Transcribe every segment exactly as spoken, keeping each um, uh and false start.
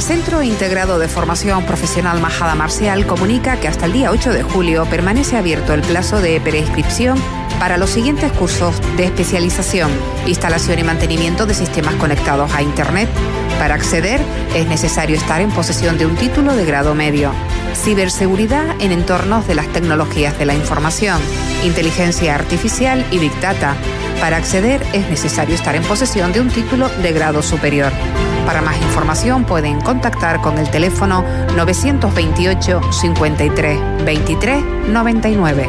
El Centro Integrado de Formación Profesional Majada Marcial comunica que hasta el día ocho de julio permanece abierto el plazo de preinscripción para los siguientes cursos de especialización: instalación y mantenimiento de sistemas conectados a Internet. Para acceder es necesario estar en posesión de un título de grado medio. Ciberseguridad en entornos de las tecnologías de la información, inteligencia artificial y Big Data. Para acceder es necesario estar en posesión de un título de grado superior. Para más información pueden contactar con el teléfono nueve dos ocho, cincuenta y tres, veintitrés, noventa y nueve.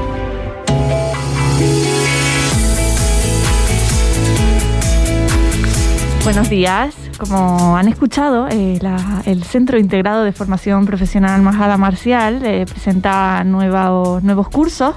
Buenos días. Como han escuchado, eh, la, el Centro Integrado de Formación Profesional Majada Marcial eh, presenta nuevos, nuevos cursos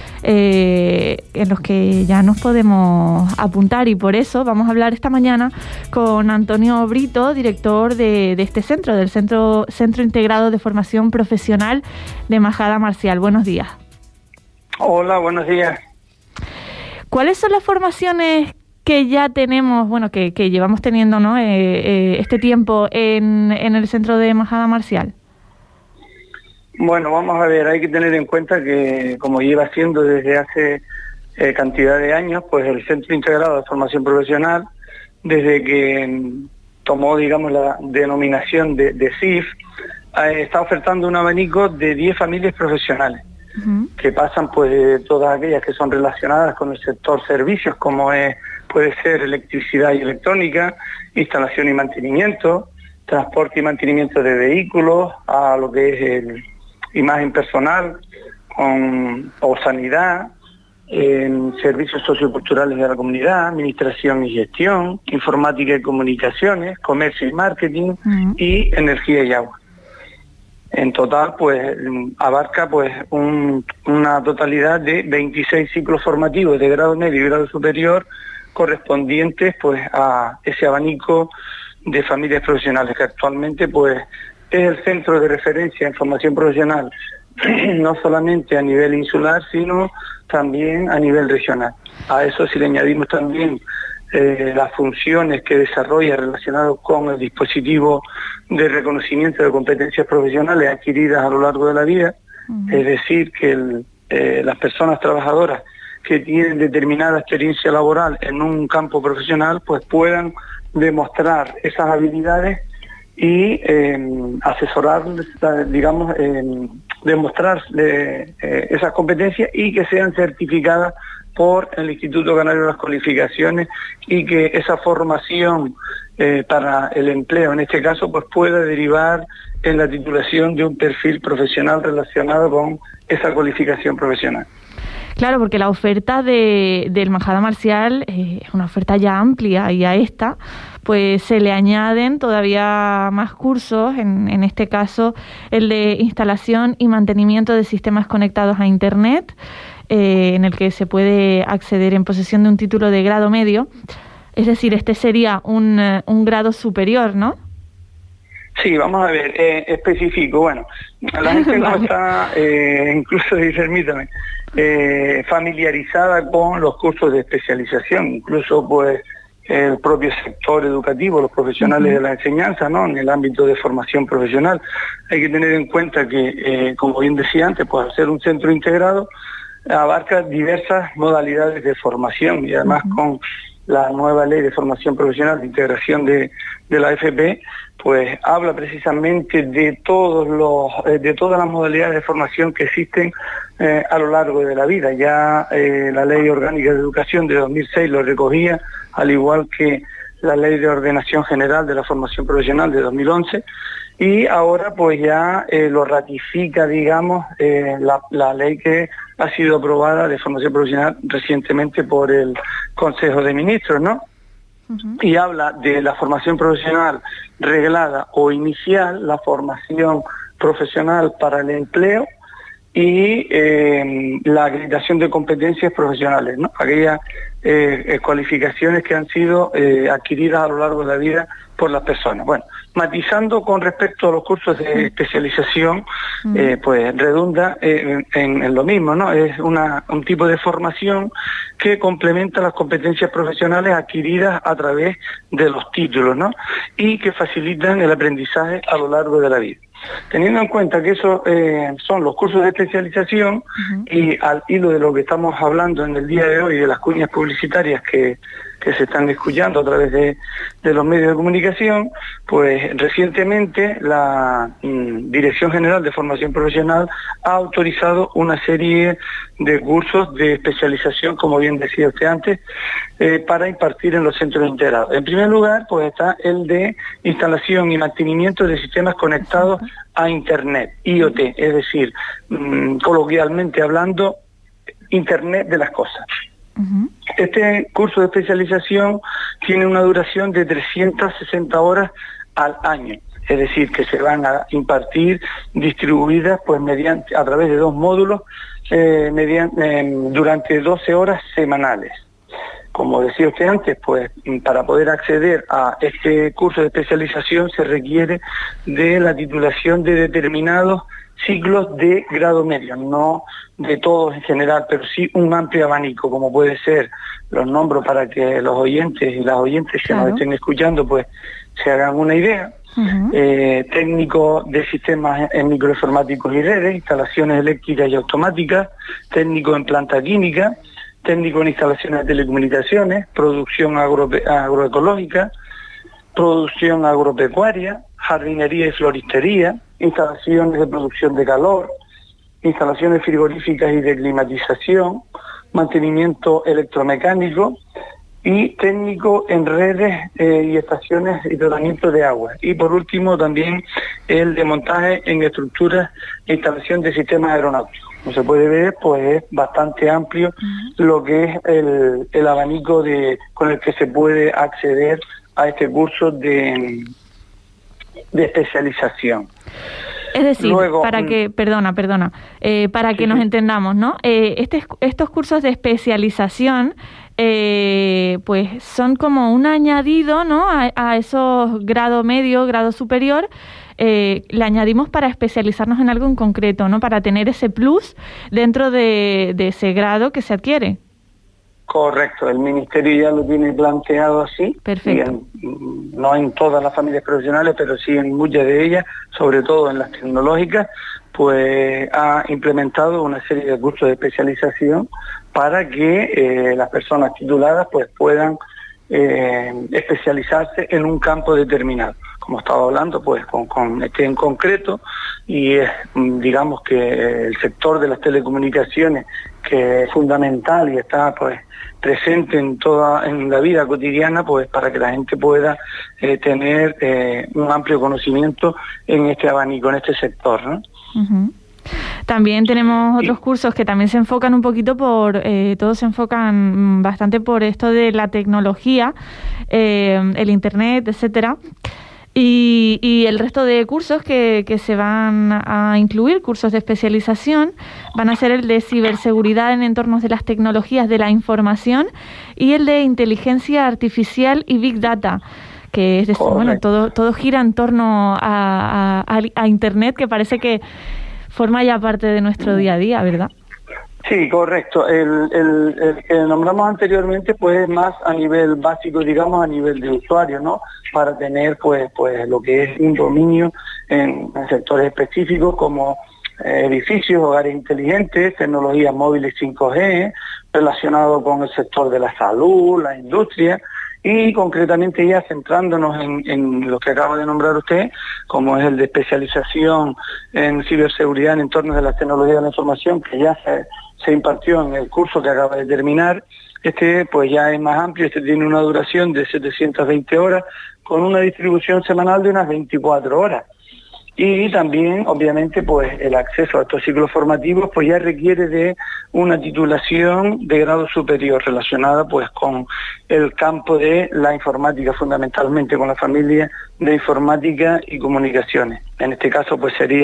eh, en los que ya nos podemos apuntar, y por eso vamos a hablar esta mañana con Antonio Brito, director de, de este centro, del Centro, Centro Integrado de Formación Profesional de Majada Marcial. Buenos días. Hola, buenos días. ¿Cuáles son las formaciones que ya tenemos, bueno, que, que llevamos teniendo, ¿no? Eh, eh, este tiempo en, en el centro de Majada Marcial? Bueno, vamos a ver, hay que tener en cuenta que, como lleva siendo desde hace eh, cantidad de años, pues el Centro Integrado de Formación Profesional, desde que tomó, digamos, la denominación de, de C I F, eh, está ofertando un abanico de diez familias profesionales, uh-huh. que pasan, pues, de todas aquellas que son relacionadas con el sector servicios, como es puede ser electricidad y electrónica, instalación y mantenimiento, transporte y mantenimiento de vehículos, a lo que es el imagen personal con, o sanidad, en servicios socioculturales de la comunidad, administración y gestión, informática y comunicaciones, comercio y marketing, uh-huh. y energía y agua. En total, pues, abarca pues un, una totalidad de veintiséis ciclos formativos de grado medio y grado superior, correspondientes pues a ese abanico de familias profesionales que actualmente pues es el centro de referencia en formación profesional, no solamente a nivel insular, sino también a nivel regional. A eso si le añadimos también eh, las funciones que desarrolla relacionadas con el dispositivo de reconocimiento de competencias profesionales adquiridas a lo largo de la vida, uh-huh. es decir, que el, eh, las personas trabajadoras que tienen determinada experiencia laboral en un campo profesional, pues puedan demostrar esas habilidades y eh, asesorarles, digamos, eh, demostrar eh, eh, esas competencias y que sean certificadas por el Instituto Canario de las Cualificaciones, y que esa formación eh, para el empleo, en este caso, pues pueda derivar en la titulación de un perfil profesional relacionado con esa cualificación profesional. Claro, porque la oferta de, del Majada Marcial eh, es una oferta ya amplia, y a esta pues se le añaden todavía más cursos, en, en este caso el de instalación y mantenimiento de sistemas conectados a Internet, eh, en el que se puede acceder en posesión de un título de grado medio. Es decir, este sería un, un grado superior, ¿no? Sí, vamos a ver, eh, específico. Bueno, la gente no vale. está, eh, incluso, y permítame, eh, familiarizada con los cursos de especialización, incluso pues el propio sector educativo, los profesionales uh-huh. de la enseñanza, ¿no? En el ámbito de formación profesional. Hay que tener en cuenta que, eh, como bien decía antes, pues al ser un centro integrado, abarca diversas modalidades de formación, y además uh-huh. con la nueva ley de formación profesional de integración de, de la A F P, pues habla precisamente de todos los de todas las modalidades de formación que existen eh, a lo largo de la vida. Ya eh, la Ley Orgánica de Educación de dos mil seis lo recogía, al igual que la Ley de Ordenación General de la Formación Profesional de dos mil once, y ahora pues ya eh, lo ratifica, digamos, eh, la, la ley que ha sido aprobada de formación profesional recientemente por el Consejo de Ministros, ¿no? Uh-huh. Y habla de la formación profesional reglada o inicial, la formación profesional para el empleo y eh, la acreditación de competencias profesionales, ¿no? Aquellas eh, cualificaciones que han sido eh, adquiridas a lo largo de la vida por las personas. Bueno, matizando con respecto a los cursos de especialización, eh, pues redunda eh, en, en lo mismo, ¿no? Es una, un tipo de formación que complementa las competencias profesionales adquiridas a través de los títulos, ¿no? Y que facilitan el aprendizaje a lo largo de la vida. Teniendo en cuenta que esos eh, son los cursos de especialización, uh-huh. y al hilo de lo que estamos hablando en el día de hoy, de las cuñas publicitarias que, que se están escuchando a través de, de los medios de comunicación, pues recientemente la mm, Dirección General de Formación Profesional ha autorizado una serie de cursos de especialización, como bien decía usted antes, eh, para impartir en los centros integrados. En primer lugar, pues está el de instalación y mantenimiento de sistemas conectados a Internet, I O T, es decir, mmm, coloquialmente hablando, Internet de las cosas. Uh-huh. Este curso de especialización tiene una duración de trescientas sesenta horas al año, es decir, que se van a impartir distribuidas pues mediante a través de dos módulos eh, mediante, eh, durante doce horas semanales. Como decía usted antes, pues para poder acceder a este curso de especialización se requiere de la titulación de determinados ciclos de grado medio, no de todos en general, pero sí un amplio abanico, como puede ser, los nombro para que los oyentes y las oyentes que claro. nos estén escuchando pues se hagan una idea. Uh-huh. eh, técnico de sistemas en microinformáticos y redes, instalaciones eléctricas y automáticas, técnico en planta química, técnico en instalaciones de telecomunicaciones, producción agro agroecológica, producción agropecuaria, jardinería y floristería, instalaciones de producción de calor, instalaciones frigoríficas y de climatización, mantenimiento electromecánico y técnico en redes eh, y estaciones y tratamiento de agua. Y por último también el de montaje en estructuras e instalación de sistemas aeronáuticos. Como se puede ver, pues es bastante amplio uh-huh. lo que es el, el abanico de con el que se puede acceder a este curso de, de especialización. Es decir, Luego, para que, perdona, perdona, eh, para sí, que nos sí. entendamos, ¿no? Eh, este, estos cursos de especialización, eh, pues son como un añadido, ¿no? A, a esos grado medio, grado superior. Eh, le añadimos para especializarnos en algo en concreto, ¿no? Para tener ese plus dentro de, de ese grado que se adquiere. Correcto, el Ministerio ya lo tiene planteado así. Perfecto. En, no en todas las familias profesionales, pero sí en muchas de ellas, sobre todo en las tecnológicas, pues ha implementado una serie de cursos de especialización para que eh, las personas tituladas pues puedan eh, especializarse en un campo determinado. Como estaba hablando, pues con, con este en concreto, y es, digamos que el sector de las telecomunicaciones, que es fundamental y está pues presente en toda en la vida cotidiana, pues para que la gente pueda eh, tener eh, un amplio conocimiento en este abanico, en este sector, ¿no? Uh-huh. También tenemos otros cursos que también se enfocan un poquito por, eh, todos se enfocan bastante por esto de la tecnología, eh, el internet, etcétera. Y, y el resto de cursos que, que se van a incluir, cursos de especialización, van a ser el de ciberseguridad en entornos de las tecnologías de la información y el de inteligencia artificial y Big Data, que es decir, bueno, todo, todo gira en torno a, a, a Internet, que parece que forma ya parte de nuestro día a día, ¿verdad? Sí, correcto. El, el, el que nombramos anteriormente pues es más a nivel básico, digamos, a nivel de usuario, ¿no? Para tener pues pues lo que es un dominio en, en sectores específicos como eh, edificios, hogares inteligentes, tecnologías móviles cinco G, relacionado con el sector de la salud, la industria, y concretamente ya centrándonos en, en lo que acaba de nombrar usted, como es el de especialización en ciberseguridad en entornos de las tecnologías de la información, que ya se, se impartió en el curso que acaba de terminar. Este pues ya es más amplio, este tiene una duración de setecientas veinte horas, con una distribución semanal de unas veinticuatro horas. Y también, obviamente, pues el acceso a estos ciclos formativos pues ya requiere de una titulación de grado superior relacionada pues con el campo de la informática, fundamentalmente con la familia de informática y comunicaciones. En este caso pues sería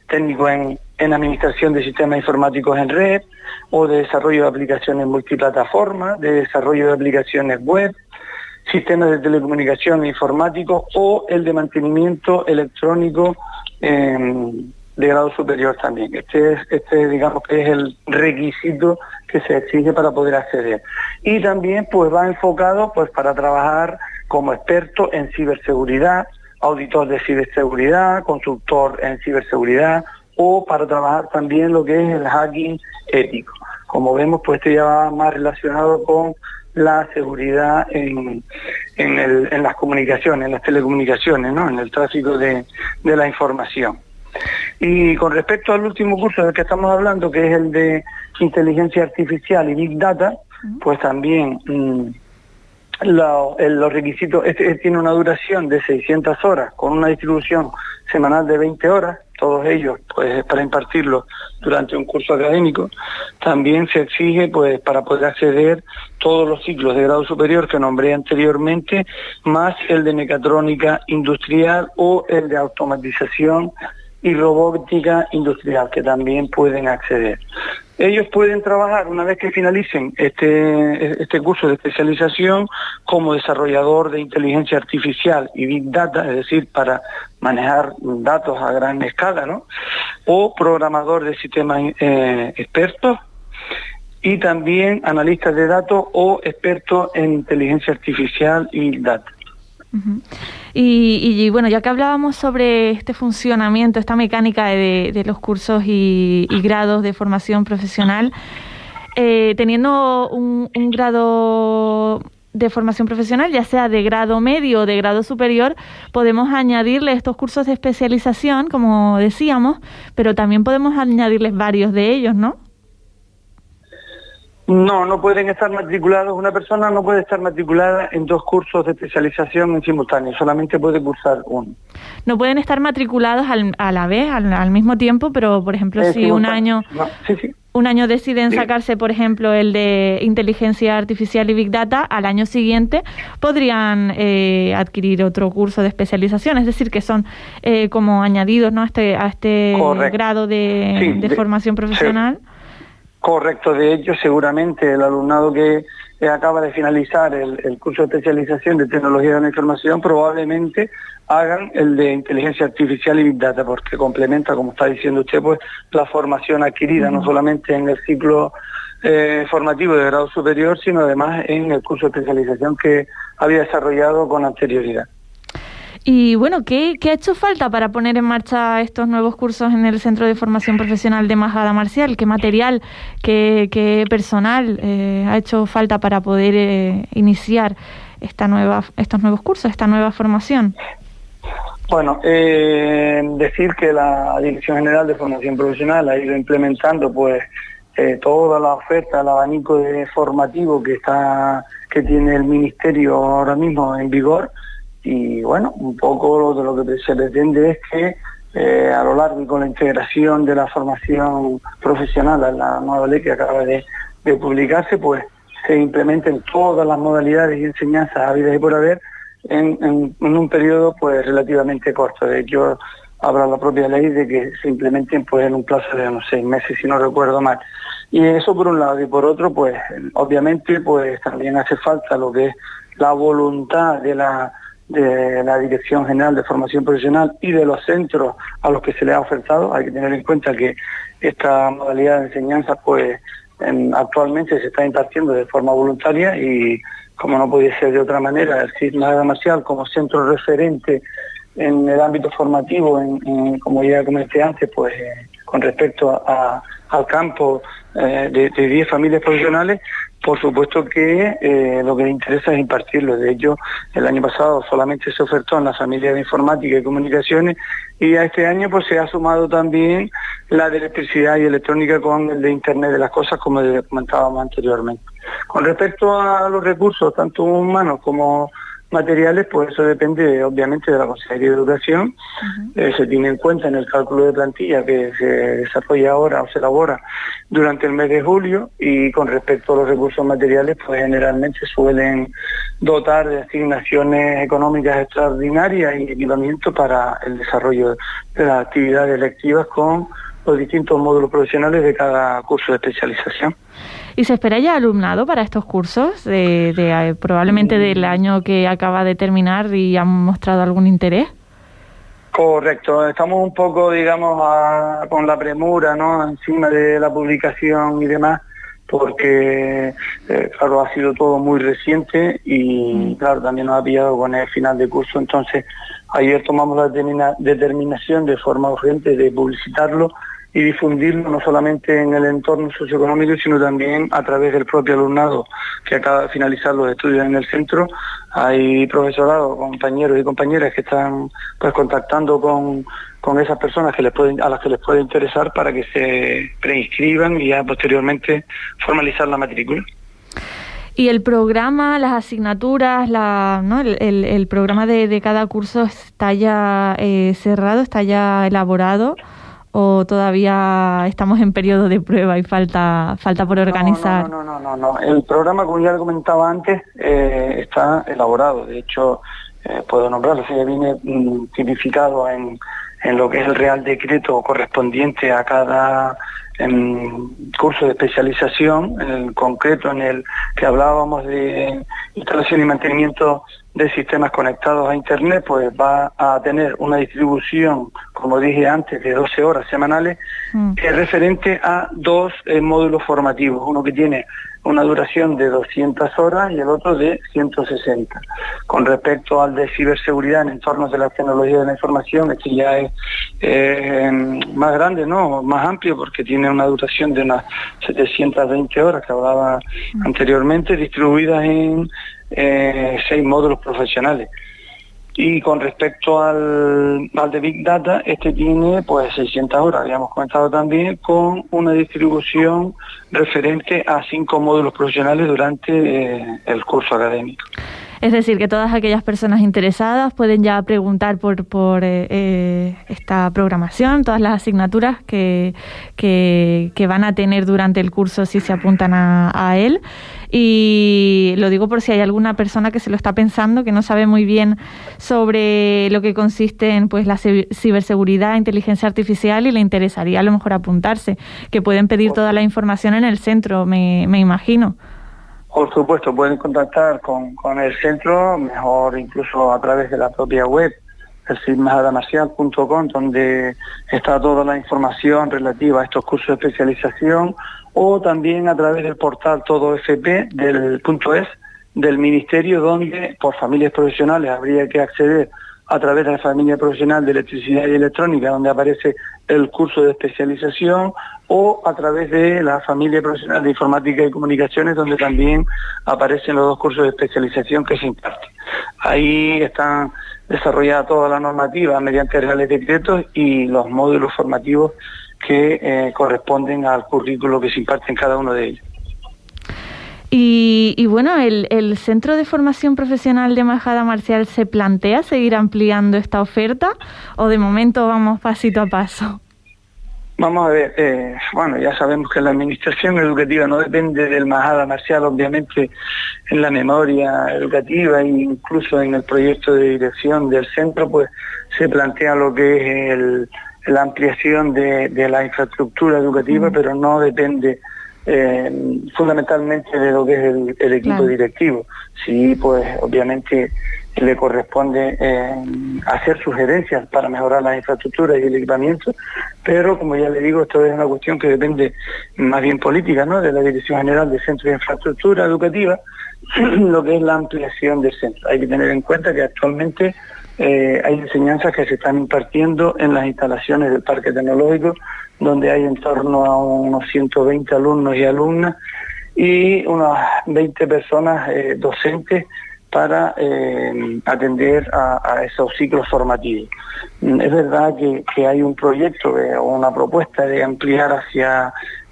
técnico en, en administración de sistemas informáticos en red, o de desarrollo de aplicaciones multiplataforma, de desarrollo de aplicaciones web, sistemas de telecomunicación informáticos, o el de mantenimiento electrónico eh, de grado superior también. Este es, este digamos que es el requisito que se exige para poder acceder. Y también pues va enfocado pues para trabajar como experto en ciberseguridad, auditor de ciberseguridad, consultor en ciberseguridad, o para trabajar también lo que es el hacking ético. Como vemos, pues esto ya va más relacionado con la seguridad en, en, el, en las comunicaciones, en las telecomunicaciones, ¿no? En el tráfico de, de la información. Y con respecto al último curso del que estamos hablando, que es el de inteligencia artificial y big data, pues también mmm, lo, el, los requisitos, este, este tiene una duración de seiscientas horas, con una distribución semanal de veinte horas, todos ellos pues para impartirlo durante un curso académico. También se exige pues para poder acceder todos los ciclos de grado superior que nombré anteriormente, más el de mecatrónica industrial o el de automatización y robótica industrial, que también pueden acceder. Ellos pueden trabajar, una vez que finalicen este, este curso de especialización, como desarrollador de inteligencia artificial y big data, es decir, para manejar datos a gran escala, ¿no? O programador de sistemas eh, expertos, y también analistas de datos o expertos en inteligencia artificial y big data. Uh-huh. Y, y bueno, ya que hablábamos sobre este funcionamiento, esta mecánica de, de los cursos y, y grados de formación profesional, eh, teniendo un, un grado de formación profesional, ya sea de grado medio o de grado superior, podemos añadirle estos cursos de especialización, como decíamos, pero también podemos añadirles varios de ellos, ¿no? No, no pueden estar matriculados, una persona no puede estar matriculada en dos cursos de especialización en simultáneo, solamente puede cursar uno. No pueden estar matriculados al, a la vez, al, al mismo tiempo, pero por ejemplo, eh, si un año, no, sí, sí. un año deciden sí. sacarse, por ejemplo, el de inteligencia artificial y big data, al año siguiente podrían eh, adquirir otro curso de especialización, es decir, que son eh, como añadidos, ¿no?, a este, a este grado de, sí, de, de formación profesional. Sí. Correcto, de hecho seguramente el alumnado que eh, acaba de finalizar el, el curso de especialización de tecnología de la información probablemente hagan el de inteligencia artificial y big data, porque complementa, como está diciendo usted, pues la formación adquirida, uh-huh. no solamente en el ciclo eh, formativo de grado superior, sino además en el curso de especialización que había desarrollado con anterioridad. Y bueno, ¿qué, ¿qué ha hecho falta para poner en marcha estos nuevos cursos en el Centro de Formación Profesional de Majada Marcial? ¿Qué material, qué, qué personal eh, ha hecho falta para poder eh, iniciar esta nueva, estos nuevos cursos, esta nueva formación? Bueno, eh, decir que la Dirección General de Formación Profesional ha ido implementando pues eh, toda la oferta, el abanico de formativo que está que tiene el Ministerio ahora mismo en vigor. Y bueno, un poco de lo que se pretende es que eh, a lo largo y con la integración de la formación profesional a la nueva ley que acaba de, de publicarse, pues se implementen todas las modalidades y enseñanzas habidas y por haber en, en, en un periodo pues relativamente corto. De hecho, habrá la propia ley de que se implementen pues en un plazo de unos seis meses, si no recuerdo mal. Y eso por un lado, y por otro, pues obviamente pues también hace falta lo que es la voluntad de la de la Dirección General de Formación Profesional y de los centros a los que se les ha ofertado. Hay que tener en cuenta que esta modalidad de enseñanza pues en, actualmente se está impartiendo de forma voluntaria y, como no podía ser de otra manera, el C I S Majada Marcial como centro referente en el ámbito formativo, en, en, como ya comenté antes, pues eh, con respecto a, a, al campo eh, de, de diez familias profesionales, por supuesto que eh, lo que le interesa es impartirlo. De hecho, el año pasado solamente se ofertó en la familia de informática y comunicaciones, y a este año pues se ha sumado también la de electricidad y electrónica con el de Internet de las cosas, como comentábamos anteriormente. Con respecto a los recursos, tanto humanos como materiales, pues eso depende obviamente de la Consejería de Educación. Uh-huh. eh, se tiene en cuenta en el cálculo de plantilla que se desarrolla ahora o se elabora durante el mes de julio, y con respecto a los recursos materiales, pues generalmente suelen dotar de asignaciones económicas extraordinarias y equipamiento para el desarrollo de las actividades electivas con los distintos módulos profesionales de cada curso de especialización. ¿Y se espera ya alumnado para estos cursos, de, de probablemente del año que acaba de terminar, y han mostrado algún interés? Correcto, estamos un poco, digamos, a, con la premura, ¿no?, encima de la publicación y demás, porque, eh, claro, ha sido todo muy reciente y, claro, también nos ha pillado con el final de curso. Entonces, ayer tomamos la determina, determinación de forma urgente de publicitarlo y difundirlo no solamente en el entorno socioeconómico, sino también a través del propio alumnado que acaba de finalizar los estudios en el centro. Hay profesorado, compañeros y compañeras que están pues contactando con, con esas personas que les pueden, a las que les puede interesar, para que se preinscriban y ya posteriormente formalizar la matrícula. Y el programa, las asignaturas, la, ¿no? el, el, el programa de, de cada curso está ya eh, cerrado, está ya elaborado, ¿o todavía estamos en periodo de prueba y falta falta por organizar? No, no, no, no, no, no. El programa, como ya le comentaba antes, eh, está elaborado. De hecho, eh, puedo nombrarlo, se viene mm, tipificado en, en lo que es el Real Decreto correspondiente a cada en curso de especialización, en el concreto en el que hablábamos de instalación y mantenimiento de sistemas conectados a Internet, pues va a tener una distribución, como dije antes, de doce horas semanales, mm. que es referente a dos eh, módulos formativos, uno que tiene una duración de doscientas horas y el otro de ciento sesenta. Con respecto al de ciberseguridad en entornos de la tecnología de la información, este ya es eh, más grande, ¿no?, más amplio, porque tiene una duración de unas setecientas veinte horas, que hablaba mm. anteriormente, distribuidas en eh, seis módulos profesionales. Y con respecto al, al de Big Data, este tiene pues seiscientas horas, habíamos comentado también, con una distribución referente a cinco módulos profesionales durante eh, el curso académico. Es decir, que todas aquellas personas interesadas pueden ya preguntar por, por eh, eh, esta programación, todas las asignaturas que, que, que van a tener durante el curso si se apuntan a, a él. Y lo digo por si hay alguna persona que se lo está pensando, que no sabe muy bien sobre lo que consiste en pues la ciberseguridad, inteligencia artificial, y le interesaría a lo mejor apuntarse, que pueden pedir toda la información en el centro, me, me imagino. Por supuesto, pueden contactar con, con el centro, mejor incluso a través de la propia web, el C I M majada marcial punto com, donde está toda la información relativa a estos cursos de especialización, o también a través del portal todo f p del punto es del Ministerio, donde por familias profesionales habría que acceder a través de la familia profesional de electricidad y electrónica, donde aparece el curso de especialización, o a través de la familia profesional de informática y comunicaciones, donde también aparecen los dos cursos de especialización que se imparten. Ahí están desarrollada toda la normativa mediante reales decretos y los módulos formativos que eh, corresponden al currículo que se imparte en cada uno de ellos. Y, y bueno, el, el Centro de Formación Profesional de Majada Marcial, ¿se plantea seguir ampliando esta oferta o de momento vamos pasito a paso? Vamos a ver, eh, bueno, ya sabemos que la administración educativa no depende del Majada Marcial, obviamente en la memoria educativa e incluso en el proyecto de dirección del centro, pues se plantea lo que es el, la ampliación de, de la infraestructura educativa, mm. pero no depende Eh, fundamentalmente de lo que es el, el equipo claro. directivo. Sí, pues obviamente le corresponde eh, hacer sugerencias para mejorar las infraestructuras y el equipamiento, pero como ya le digo, esto es una cuestión que depende más bien política, ¿no?, de la Dirección General de Centro de Infraestructura Educativa, lo que es la ampliación del centro. Hay que tener en cuenta que actualmente eh, hay enseñanzas que se están impartiendo en las instalaciones del Parque Tecnológico, donde hay en torno a unos ciento veinte alumnos y alumnas y unas veinte personas eh, docentes para eh, atender a, a esos ciclos formativos. Es verdad que, que hay un proyecto eh, o una propuesta de ampliar hacia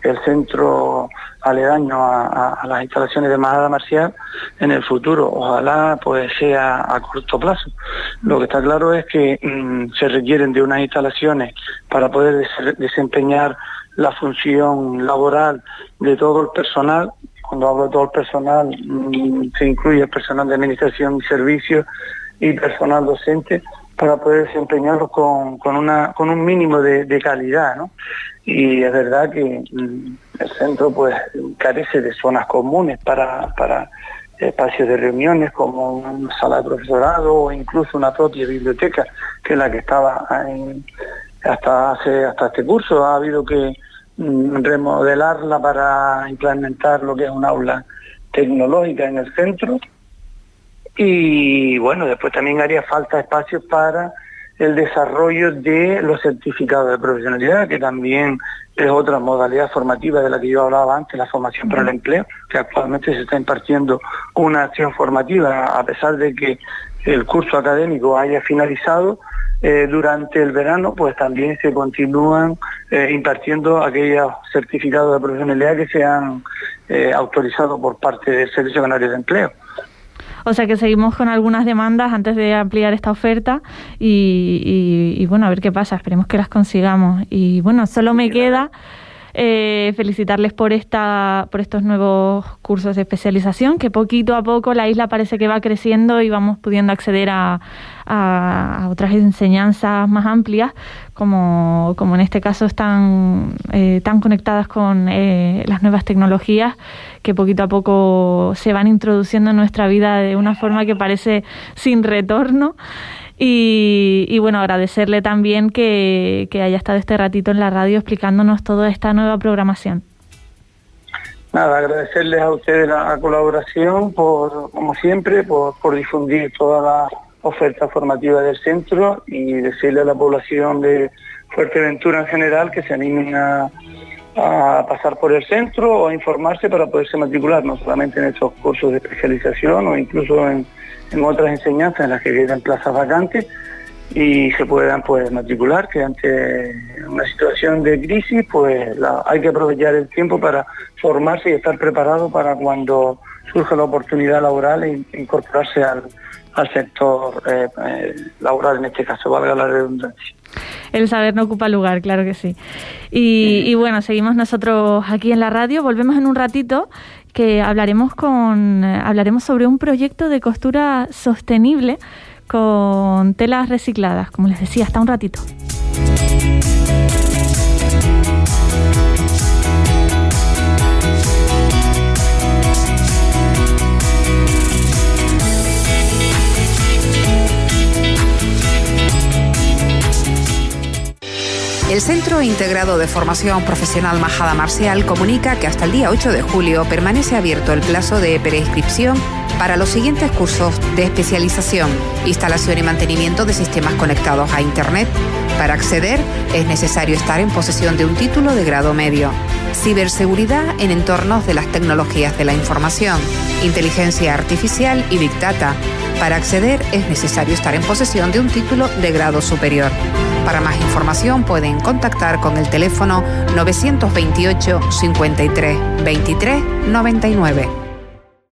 el centro aledaño a, a, a las instalaciones de Majada Marcial en el futuro. Ojalá pues sea a corto plazo. Lo que está claro es que mmm, se requieren de unas instalaciones para poder des- desempeñar la función laboral de todo el personal. Cuando hablo de todo el personal, mmm, se incluye el personal de administración y servicios y personal docente, para poder desempeñarlo con, con, una, con un mínimo de, de calidad, ¿no? Y es verdad que mmm, el centro pues carece de zonas comunes para, para espacios de reuniones, como una sala de profesorado o incluso una propia biblioteca, que es la que estaba en, hasta hace hasta este curso. Ha habido que mmm, remodelarla para implementar lo que es un aula tecnológica en el centro. Y bueno, después también haría falta espacios para el desarrollo de los certificados de profesionalidad, que también es otra modalidad formativa de la que yo hablaba antes, la formación para el empleo, que actualmente se está impartiendo una acción formativa, a pesar de que el curso académico haya finalizado. Eh, durante el verano pues también se continúan eh, impartiendo aquellos certificados de profesionalidad que se han eh, autorizado por parte del Servicio Canario de Empleo. O sea que seguimos con algunas demandas antes de ampliar esta oferta y, y, y bueno, a ver qué pasa, esperemos que las consigamos. Y bueno, solo me queda eh, felicitarles por esta por estos nuevos cursos de especialización, que poquito a poco la isla parece que va creciendo y vamos pudiendo acceder a, a, a otras enseñanzas más amplias, como, como en este caso están eh, tan conectadas con eh, las nuevas tecnologías, que poquito a poco se van introduciendo en nuestra vida de una forma que parece sin retorno. Y, y bueno, agradecerle también que, que haya estado este ratito en la radio explicándonos toda esta nueva programación. Nada, agradecerles a ustedes la colaboración, por como siempre, por, por difundir toda la oferta formativa del centro, y decirle a la población de Fuerteventura en general que se animen a, a pasar por el centro o a informarse para poderse matricular, no solamente en estos cursos de especialización o incluso en, en otras enseñanzas en las que quedan plazas vacantes, y se puedan pues matricular, que ante una situación de crisis pues la, hay que aprovechar el tiempo para formarse y estar preparado para cuando surja la oportunidad laboral e incorporarse al, al sector eh, eh, laboral, en este caso, valga la redundancia. El saber no ocupa lugar, claro que sí. Y, y bueno, seguimos nosotros aquí en la radio, volvemos en un ratito, que hablaremos con hablaremos sobre un proyecto de costura sostenible con telas recicladas, como les decía, hasta un ratito. El Centro Integrado de Formación Profesional Majada Marcial comunica que hasta el día ocho de julio permanece abierto el plazo de preinscripción para los siguientes cursos de especialización: instalación y mantenimiento de sistemas conectados a Internet. Para acceder es necesario estar en posesión de un título de grado medio. Ciberseguridad en entornos de las tecnologías de la información, inteligencia artificial y Big Data. Para acceder es necesario estar en posesión de un título de grado superior. Para más información pueden contactar con el teléfono novecientos veintiocho, cincuenta y tres, veintitrés, noventa y nueve.